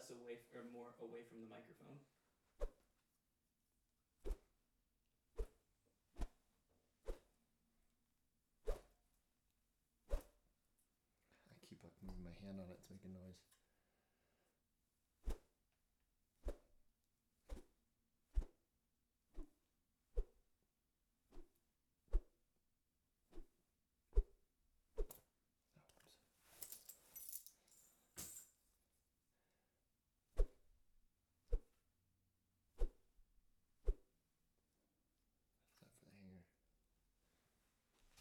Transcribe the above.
less away or more away from the microphone. I keep moving my hand on it to make a noise.